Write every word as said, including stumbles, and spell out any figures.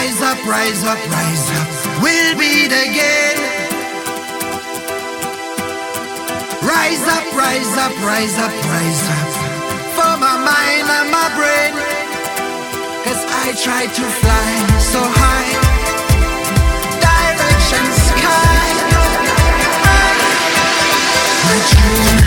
rise up, rise up, rise up. We'll beat again. Rise up, rise up, rise up, rise up. For my mind and my brain. Cause I try to fly so high. Direction sky. My dream.